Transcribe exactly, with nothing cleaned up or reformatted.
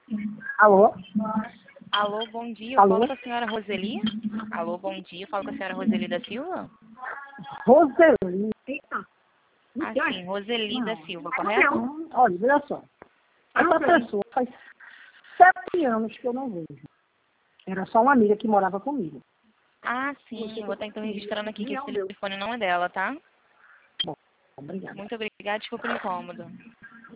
Alô? Alô, bom dia. Eu Alô? falo com a senhora Roseli. Alô, bom dia. Eu falo com a senhora Roseli da Silva. Roseli. Eita. Ah, sim, Roseli da Não. Silva, correto? Não, olha, olha só. Essa pessoa faz sete anos que eu não vejo. Era só uma amiga que morava comigo. Ah, sim. Vou estar então registrando aqui que esse telefone não é dela, tá? Bom, obrigada. Muito obrigada. Desculpa o incômodo.